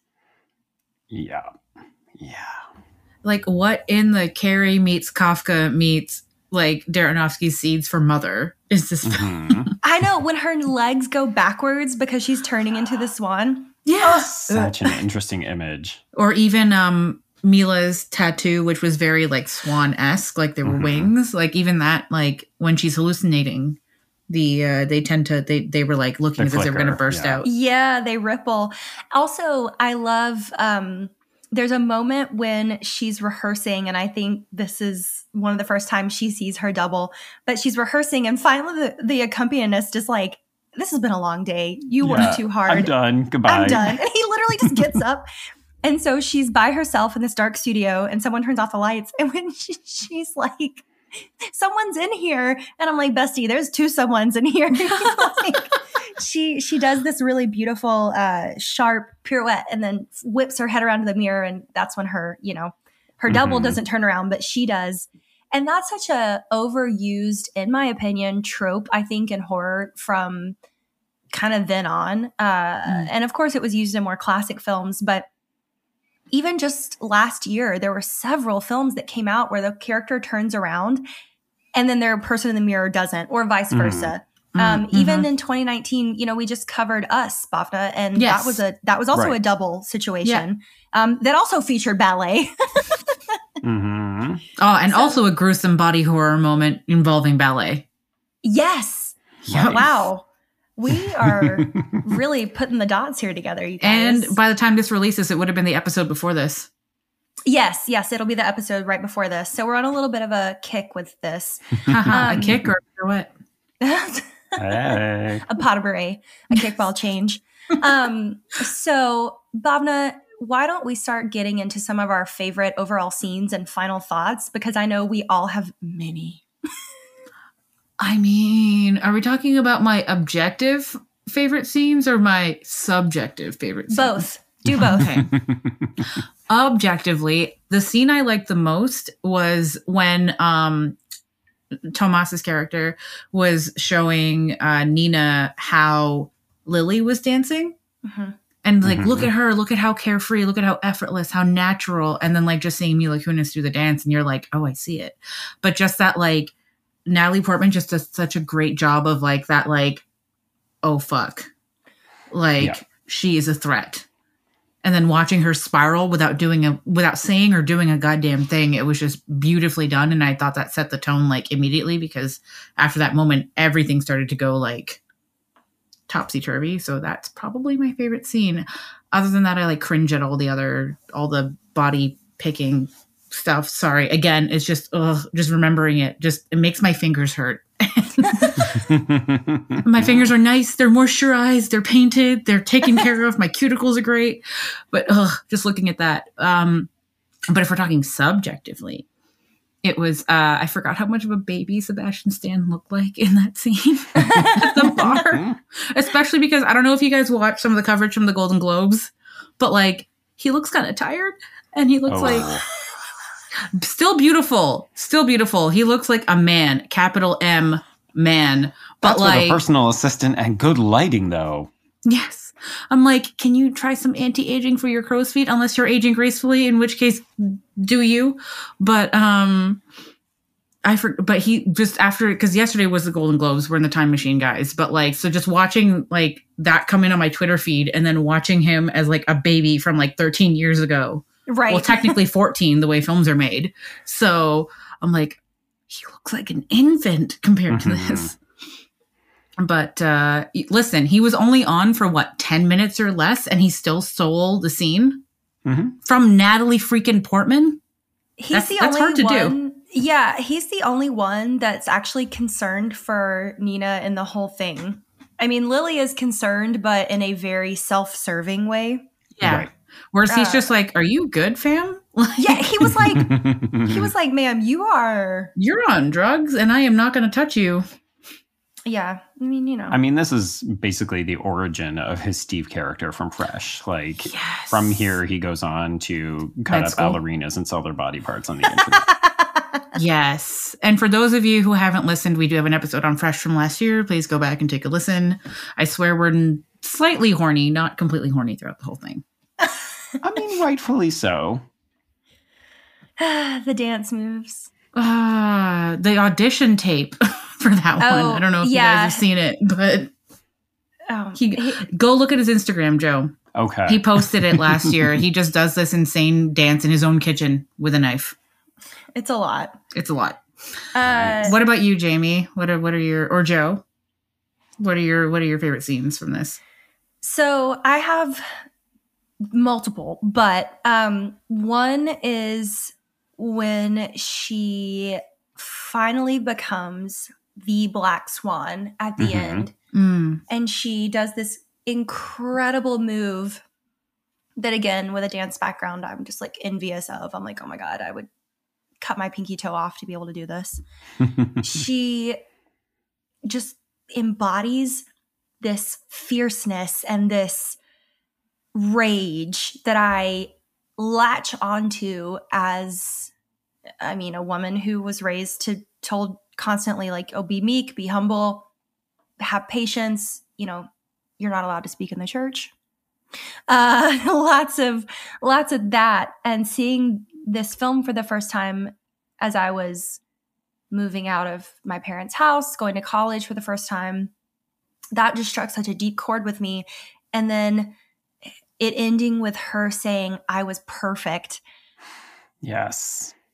Yeah. Yeah. Like, what in the Carrie meets Kafka meets like Aronofsky's Seeds for Mother is this film? Mm-hmm. I know, when her legs go backwards because she's turning into the swan. Yeah. Such an interesting image. Or even um, Mila's tattoo, which was very like swan-esque, like there were mm-hmm. wings. Like even that, like when she's hallucinating, the uh, they tend to, they they were like looking they as if they were going to burst yeah. out. Yeah, they ripple. Also, I love, um, there's a moment when she's rehearsing, and I think this is one of the first times she sees her double, but she's rehearsing, and finally the, the accompanist is like, this has been a long day. You yeah, worked too hard. I'm done. Goodbye. I'm done. And he literally just gets up. And so she's by herself in this dark studio, and someone turns off the lights. And when she, she's like, someone's in here. And I'm like, bestie, there's two someones in here. Like, she she does this really beautiful, uh, sharp pirouette and then whips her head around to the mirror. And that's when her, you know, her double mm-hmm. doesn't turn around, but she does. And that's such a overused, in my opinion, trope, I think, in horror from kind of then on. Uh, mm. And of course, it was used in more classic films. But even just last year, there were several films that came out where the character turns around and then their person in the mirror doesn't, or vice versa. Mm. Um, mm-hmm. Even in twenty nineteen, you know, we just covered Us, Bhavna, and yes. that was a that was also right. a double situation yeah. um, that also featured ballet. Mm-hmm. Oh, and So- also a gruesome body horror moment involving ballet. Yes. Yep. Wow. We are really putting the dots here together, you guys. And by the time this releases, it would have been the episode before this. yes, yes, it'll be the episode right before this. So we're on a little bit of a kick with this. Haha, Um, a kick or, or what? Hey. A pot of beret, a kickball change. Um, so, Bhavna, why don't we start getting into some of our favorite overall scenes and final thoughts? Because I know we all have many. I mean, are we talking about my objective favorite scenes or my subjective favorite scenes? Both. Do both. Okay. Objectively, the scene I liked the most was when um, Tomas's character was showing uh, Nina how Lily was dancing. Mm-hmm. And like, Mhm. look at her, look at how carefree, look at how effortless, how natural. And then like just seeing Mila Kunis do the dance and you're like, oh, I see it. But just that like Natalie Portman just does such a great job of like that, like, oh, fuck. Like Yeah. she is a threat. And then watching her spiral without doing a, without saying or doing a goddamn thing, it was just beautifully done. And I thought that set the tone like immediately because after that moment, everything started to go like topsy-turvy. So that's probably my favorite scene. Other than that, I like cringe at all the other, all the body picking stuff. Sorry. Again, it's just, ugh, just remembering it. Just, it makes my fingers hurt. My fingers are nice. They're moisturized. They're painted. They're taken care of. My cuticles are great. But ugh, just looking at that. Um, but if we're talking subjectively, it was, uh, I forgot how much of a baby Sebastian Stan looked like in that scene at the bar. Especially because I don't know if you guys watched some of the coverage from the Golden Globes, but like he looks kind of tired and he looks Oh. like still beautiful, still beautiful. He looks like a man, capital M man. But That's like with a personal assistant and good lighting, though. yes. I'm like, can you try some anti-aging for your crow's feet? Unless you're aging gracefully, in which case, do you? But um, I for, but he just after because yesterday was the Golden Globes. We're in the time machine, guys. But like, so just watching like that come in on my Twitter feed, and then watching him as like a baby from like thirteen years ago. Right. Well, technically fourteen, the way films are made. So I'm like, he looks like an infant compared to Mhm. this. But uh, listen, he was only on for what, ten minutes or less, and he still stole the scene Mm-hmm. from Natalie freaking Portman. He's That's- the that's only hard to do. one. Yeah, he's the only one that's actually concerned for Nina in the whole thing. I mean, Lily is concerned, but in a very self-serving way. Yeah. Right. Whereas he's Uh, just like, are you good, fam? Like, Yeah, he was like, he was like, "Ma'am, you are." you're on drugs, and I am not going to touch you. Yeah, I mean, you know. I mean, this is basically the origin of his Steve character from Fresh. Like, Yes. from here, he goes on to cut Med up school. ballerinas and sell their body parts on the internet. Yes. And for those of you who haven't listened, we do have an episode on Fresh from last year. Please go back and take a listen. I swear we're n- slightly horny, not completely horny throughout the whole thing. I mean, rightfully so. The dance moves. Uh, the audition tape for that Oh, one. I don't know if yeah. you guys have seen it, but Oh, he, go look at his Instagram, Joe. Okay. He posted it last year. He just does this insane dance in his own kitchen with a knife. it's a lot. It's a lot. Uh, What about you, Jamie? What are what are your or Joe? What are your what are your favorite scenes from this? So I have multiple, but um, one is when she finally becomes the Black Swan at the Mhm. end, Mm. and she does this incredible move that, again, with a dance background, I'm just like envious of. I'm like, oh my God, I would cut my pinky toe off to be able to do this. She just embodies this fierceness and this rage that I latch onto as, I mean, a woman who was raised to told constantly like, oh, be meek, be humble, have patience. You know, you're not allowed to speak in the church. Uh, lots of, lots of that. And seeing this film for the first time as I was moving out of my parents' house, going to college for the first time, that just struck such a deep chord with me. And then it ending with her saying, I was perfect. Yes.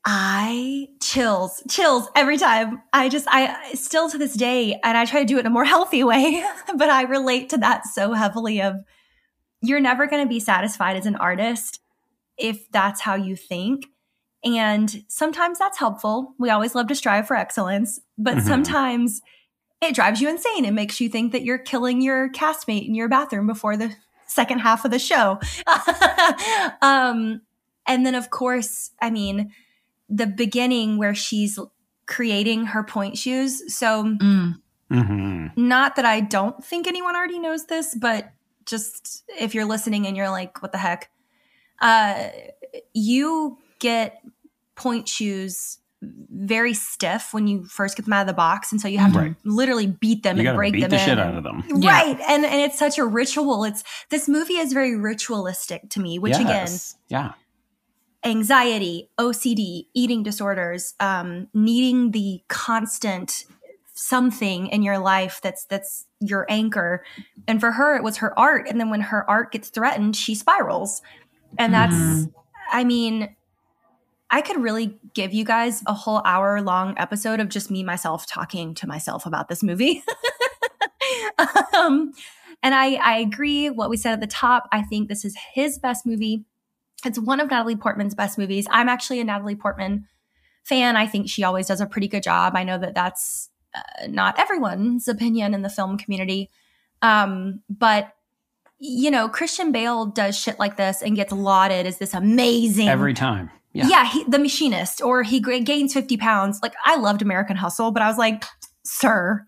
I chills, chills every time. I just, I still to this day, and I try to do it in a more healthy way, but I relate to that so heavily of you're never going to be satisfied as an artist if that's how you think. And sometimes that's helpful. We always love to strive for excellence, but mm-hmm. sometimes it drives you insane. It makes you think that you're killing your castmate in your bathroom before the second half of the show. um, and then, of course, I mean, the beginning where she's creating her point shoes. So mm. mm-hmm. not that I don't think anyone already knows this, but just if you're listening and you're like, what the heck? Uh, you get point shoes very stiff when you first get them out of the box. And so you have right. to literally beat them you and break beat them the in. shit out of them. Right. Yeah. And and it's such a ritual. It's this movie is very ritualistic to me, which yes. again, yeah. anxiety, O C D, eating disorders, um, needing the constant something in your life that's that's your anchor. And for her, it was her art. And then when her art gets threatened, she spirals. And that's, mm. I mean, I could really give you guys a whole hour long episode of just me, myself talking to myself about this movie. um, and I, I agree what we said at the top. I think this is his best movie. It's one of Natalie Portman's best movies. I'm actually a Natalie Portman fan. I think she always does a pretty good job. I know that that's uh, not everyone's opinion in the film community. Um, but you know, Christian Bale does shit like this and gets lauded as this amazing every time. Yeah, yeah he, the Machinist, or he gains fifty pounds. Like, I loved American Hustle, but I was like, sir.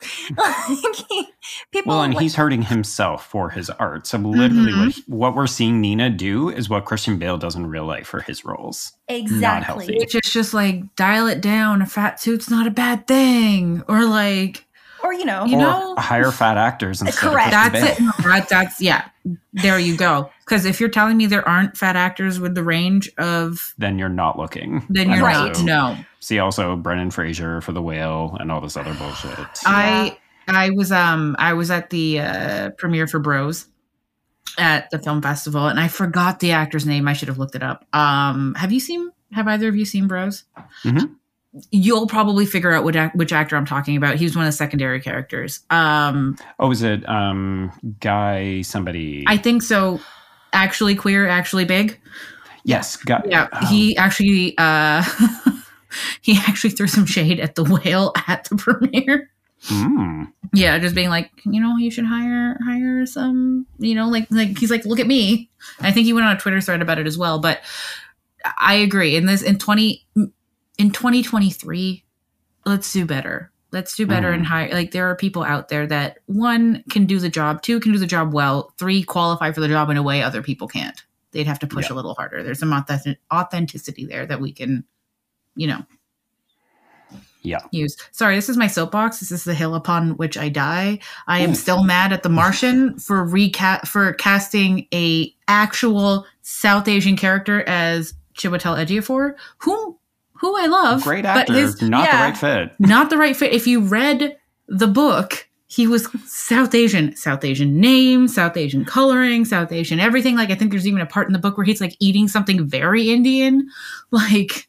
People, well, and like, he's hurting himself for his art. So literally mm-hmm. what, what we're seeing Nina do is what Christian Bale does in real life for his roles. Exactly. Which is just like, dial it down. A fat suit's not a bad thing. Or like... Or, you know, you or know, hire fat actors instead correct. of That's it. That, that's yeah. There you go. Because if you're telling me there aren't fat actors with the range of, then you're not looking. Then you're right. not. No. See also Brendan Fraser for The Whale and all this other bullshit. I I was um I was at the uh, premiere for Bros at the film festival, and I forgot the actor's name. I should have looked it up. Um, have you seen? Have either of you seen Bros? Mm-hmm. You'll probably figure out which, which actor I'm talking about. He was one of the secondary characters. Um, oh, is it um, Guy somebody? I think so. Actually queer, actually big. Yes. Got, yeah. oh. He actually uh, he actually threw some shade at The Whale at the premiere. Mm. Yeah, just being like, you know, you should hire hire some, you know, like like he's like, look at me. And I think he went on a Twitter thread about it as well. But I agree. In this in twenty in twenty twenty-three, let's do better. Let's do better mm. and hire. Like, there are people out there that, one, can do the job, two, can do the job well, three, qualify for the job in a way other people can't. They'd have to push yeah. a little harder. There's some authentic- authenticity there that we can, you know, yeah. use. Sorry, this is my soapbox. This is the hill upon which I die. I am Ooh. still mad at The Martian for reca- for casting a actual South Asian character as Chiwetel Ejiofor, whom who I love. Great actor, but his, not yeah, the right fit. Not the right fit. If you read the book, he was South Asian. South Asian name, South Asian coloring, South Asian everything. Like, I think there's even a part in the book where he's like eating something very Indian. Like,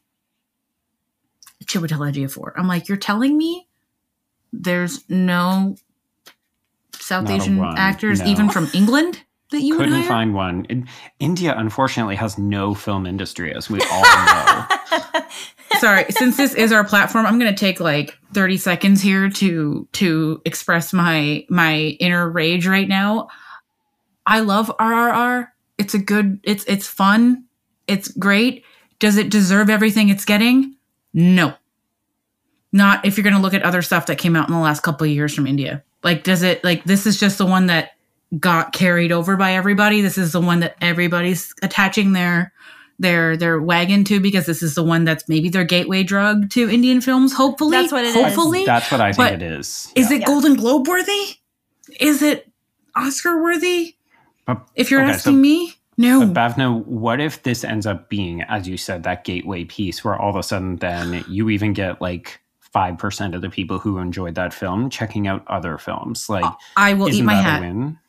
Chiwetel Ejiofor. I'm like, you're telling me there's no South Not Asian actors, no. even from England, that you couldn't would hire? find one. In, India, unfortunately, has no film industry, as we all know. Sorry, since this is our platform, I'm going to take like thirty seconds here to to express my my inner rage right now. I love R R R. It's a good. It's it's fun. It's great. Does it deserve everything it's getting? No. Not if you're going to look at other stuff that came out in the last couple of years from India. Like, does it, like, this is just the one that got carried over by everybody. This is the one that everybody's attaching their their their wagon to, because this is the one that's maybe their gateway drug to Indian films. Hopefully, that's what it hopefully. is. That's what I think but it is. Is yeah. it Golden Globe worthy? Is it Oscar worthy? But, if you're okay, asking so, me, no. But Bhavna, what if this ends up being, as you said, that gateway piece where all of a sudden then you even get like five percent of the people who enjoyed that film checking out other films? Like, I will eat my that hat. A win?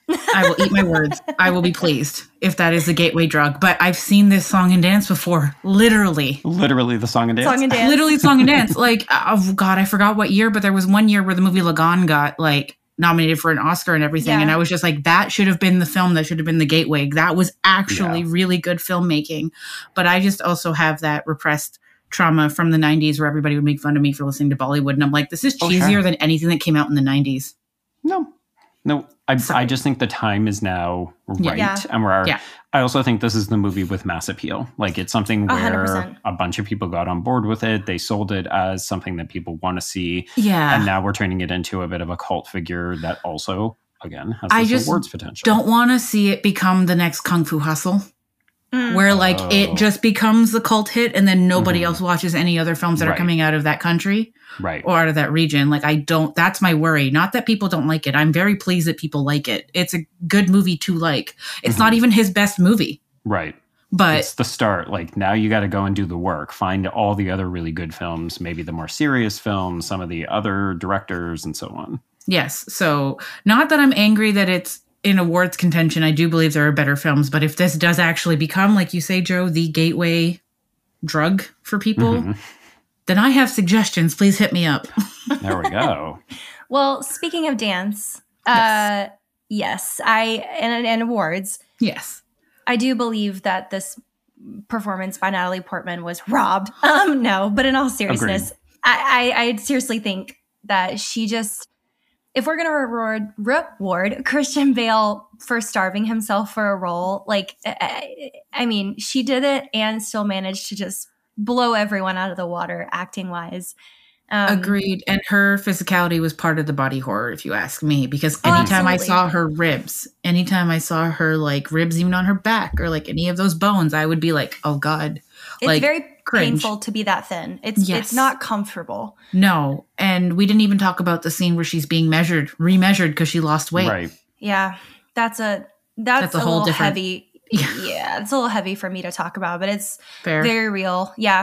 I will eat my words. I will be pleased if that is the gateway drug. But I've seen this song and dance before. Literally. Literally the song and dance. Song and dance. Literally song and dance. Like, oh God, I forgot what year, but there was one year where the movie Lagan got like nominated for an Oscar and everything. Yeah. And I was just like, that should have been the film. That should have been the gateway. That was actually Yeah. really good filmmaking. But I just also have that repressed trauma from the nineties where everybody would make fun of me for listening to Bollywood. And I'm like, this is Oh, cheesier sure. than anything that came out in the nineties. No, no. I, Sorry. I just think the time is now right. Yeah. And we're, Yeah. I also think this is the movie with mass appeal. Like it's something one hundred where percent. a bunch of people got on board with it. They sold it as something that people want to see. Yeah. And now we're turning it into a bit of a cult figure that also, again, has I this just awards potential. Don't want to see it become the next Kung Fu Hustle. Mm. Where like Oh. it just becomes the cult hit and then nobody Mhm. else watches any other films that are Right. coming out of that country Right. or out of that region. Like I don't, that's my worry. Not that people don't like it. I'm very pleased that people like it. It's a good movie to like. It's Mhm. not even his best movie, Right. but It's the start. Like now you got to go and do the work. Find all the other really good films, maybe the more serious films, some of the other directors and so on. yes. So not that I'm angry that it's in awards contention. I do believe there are better films, but if this does actually become, like you say, Joe, the gateway drug for people, Mhm. then I have suggestions. Please hit me up. There we go. Well, speaking of dance, Yes. uh, yes, I and, and awards. Yes. I do believe that this performance by Natalie Portman was robbed. Um, no, but in all seriousness, I, I, I seriously think that she just, if we're going to reward, reward Christian Bale for starving himself for a role, like, I, I mean, she did it and still managed to just blow everyone out of the water acting wise. Um, Agreed. And her physicality was part of the body horror, if you ask me, because Oh, anytime I absolutely. saw her ribs, anytime I saw her like ribs, even on her back or like any of those bones, I would be like, oh God, It's like, very cringe. painful to be that thin. It's Yes. it's not comfortable. No. And we didn't even talk about the scene where she's being measured, remeasured because she lost weight. Right. Yeah, that's a that's, That's a a, whole little different- heavy. Yeah. Yeah, it's a little heavy for me to talk about, but it's Fair. very real. Yeah.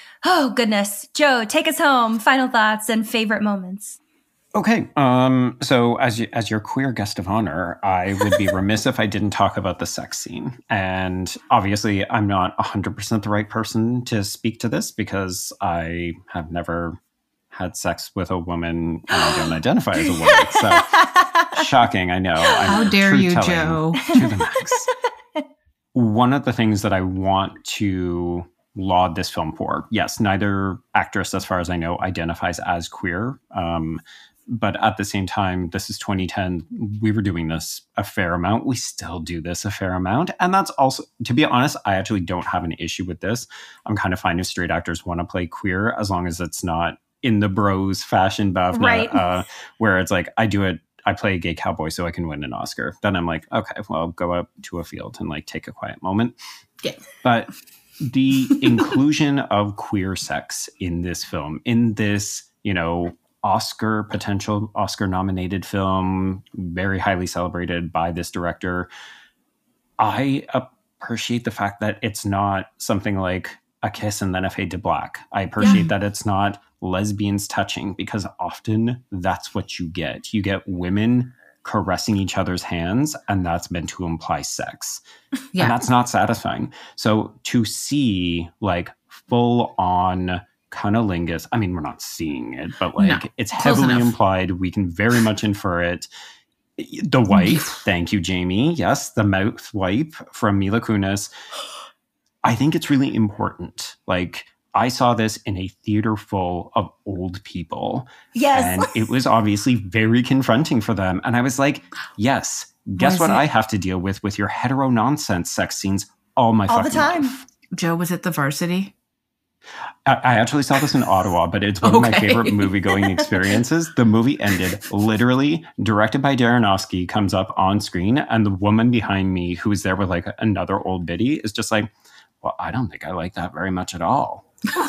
Oh goodness, Joe, take us home. Final thoughts and favorite moments. Okay. Um, so as you, as your queer guest of honor, I would be remiss if I didn't talk about the sex scene. And obviously, I'm not one hundred percent the right person to speak to this because I have never had sex with a woman and I don't identify as a woman. So shocking, I know. I'm How dare you, truth-telling Joe? to the max. One of the things that I want to laud this film for, yes, neither actress, as far as I know, identifies as queer. Um, but at the same time, this is twenty ten. We were doing this a fair amount. We still do this a fair amount. And that's also, to be honest, I actually don't have an issue with this. I'm kind of fine if straight actors want to play queer, as long as it's not in the bros fashion, Bhavna, Right. uh, where it's like, I do it, I play a gay cowboy so I can win an Oscar. Then I'm like, okay, well, go out to a field and like take a quiet moment. Yeah. But the inclusion of queer sex in this film, in this, you know, Oscar potential Oscar nominated film, very highly celebrated by this director. I appreciate the fact that it's not something like a kiss and then a fade to black. I appreciate Yeah. that it's not lesbians touching, because often that's what you get. You get women caressing each other's hands, and that's meant to imply sex. And Yeah. that's not satisfying. So to see like full on cunnilingus, I mean, we're not seeing it, but like No, it's close heavily enough. implied. We can very much infer it. The wipe, thank you, Jamie. Yes, the mouth wipe from Mila Kunis. I think it's really important. Like, I saw this in a theater full of old people. Yes. And it was obviously very confronting for them. And I was like, yes, guess Was what it- I have to deal with with your hetero nonsense sex scenes all my All the fucking time. life. Joe, was it the Varsity? I, I actually saw this in Ottawa, but it's one of my Okay. favorite movie-going experiences. The movie ended literally, directed by Darrenofsky, comes up on screen, and the woman behind me, who was there with like another old biddy, is just like, well, I don't think I like that very much at all.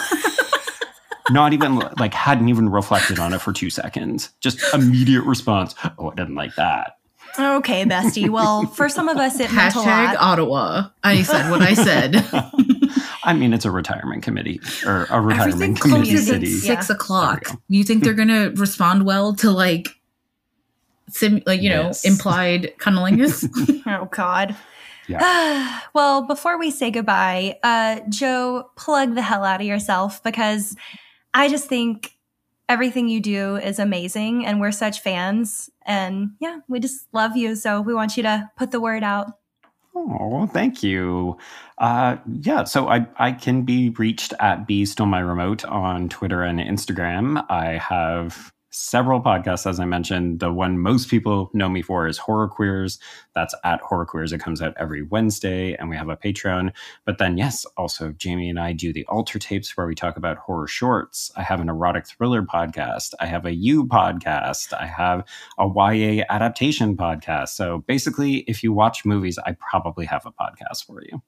Not even like hadn't even reflected on it for two seconds. Just immediate response. Oh, I didn't like that. Okay, bestie. Well, for some of us, it meant a Hashtag lot. Ottawa. I said what I said. I mean, it's a retirement committee or a retirement Everything committee closes at city. six Yeah. o'clock. There we go. You think they're gonna respond well to like sim, like, you Yes. know, implied cunnilingus. Oh, God. Yeah. Well, before we say goodbye, uh, Joe, plug the hell out of yourself, because I just think everything you do is amazing and we're such fans. And yeah, we just love you. So we want you to put the word out. Oh, thank you. Uh, yeah, so I, I can be reached at B Stole My Remote on Twitter and Instagram. I have several podcasts, as I mentioned. The one most people know me for is Horror Queers. That's at Horror Queers. It comes out every Wednesday, and we have a Patreon. But then, yes, also Jamie and I do the Alter Tapes, where we talk about horror shorts. I have an erotic thriller podcast. I have a U podcast. I have a Y A adaptation podcast. So basically, if you watch movies, I probably have a podcast for you.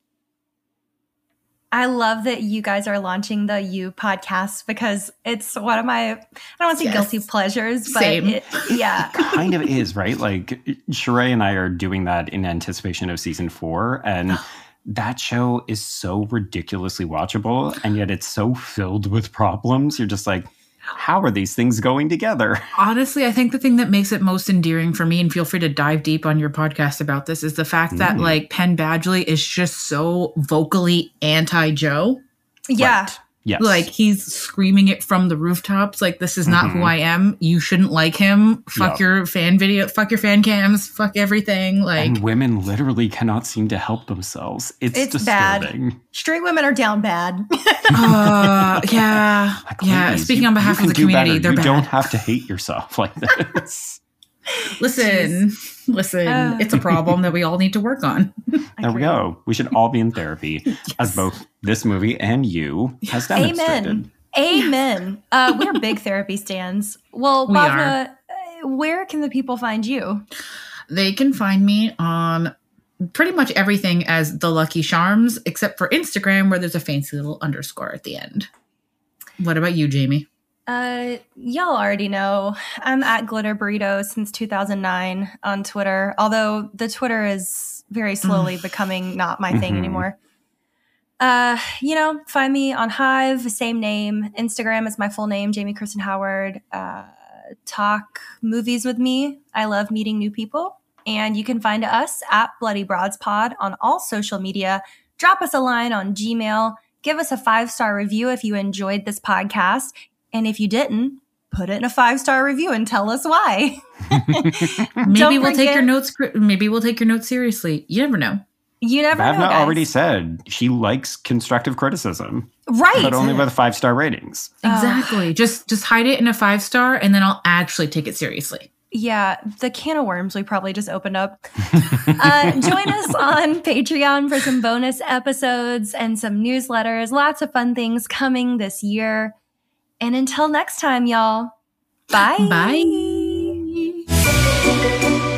I love that you guys are launching the You podcast, because it's one of my, I don't want to say Yes. guilty pleasures, but Same. it, yeah. Kind of is, right? Like, Sheree and I are doing that in anticipation of season four, and that show is so ridiculously watchable, and yet it's so filled with problems. You're just like, how are these things going together? Honestly, I think the thing that makes it most endearing for me, and feel free to dive deep on your podcast about this, is the fact that Mm. like Penn Badgley is just so vocally anti-Joe. Yeah. Right. Yes. Like, he's screaming it from the rooftops. Like, this is not Mhm. who I am. You shouldn't like him. Fuck Yeah. your fan video. Fuck your fan cams. Fuck everything. Like, and women literally cannot seem to help themselves. It's, It's bad. disturbing. Straight women are down bad. uh, yeah. Like, Yeah. ladies, Speaking you- on behalf you of the can do community, better. they're you bad. don't have to hate yourself like this. Listen, listen, Uh. it's a problem that we all need to work on. There we go. We should all be in therapy, as both this movie and you has demonstrated. Amen. Amen. Uh, we're big therapy stands. Well, We Bhavna, uh, where can the people find you? They can find me on pretty much everything as The Lucky Charms, except for Instagram, where there's a fancy little underscore at the end. What about you, Jamie? Uh, y'all already know I'm at Glitter Burrito since two thousand nine on Twitter, although the Twitter is very slowly becoming not my thing Mhm. anymore. Uh, you know, find me on Hive, same name. Instagram is my full name, Jamie Kristen Howard. Uh, talk movies with me. I love meeting new people. And you can find us at Bloody Broads Pod on all social media. Drop us a line on Gmail. Give us a five-star review if you enjoyed this podcast. And if you didn't, put it in a five-star review and tell us why. Maybe Don't we'll take forget- your notes. cr- Maybe we'll take your notes seriously. You never know. You never Bhavna know, guys. already said she likes constructive criticism, Right. but only with five star ratings. Oh. Exactly. Just just hide it in a five star, and then I'll actually take it seriously. Yeah, the can of worms we probably just opened up. uh, join us on Patreon for some bonus episodes and some newsletters. Lots of fun things coming this year. And until next time, y'all, bye. Bye.